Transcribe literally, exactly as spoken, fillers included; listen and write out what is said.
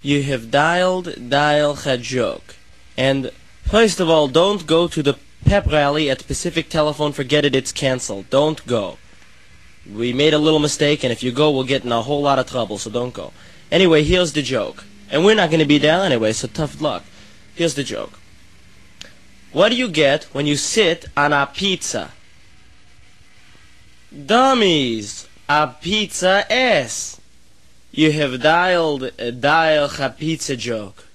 You have dialed dial a joke. And first of all, don't go to the pep rally at Pacific Telephone. Forget it, it's canceled. Don't go. We made a little mistake, and if you go, we'll get in a whole lot of trouble, so don't go. Anyway, here's the joke. And we're not going to be there anyway, so tough luck. Here's the joke. What do you get when you sit on a pizza? Dummies! A pizza ass! You have dialed a dial a pizza joke.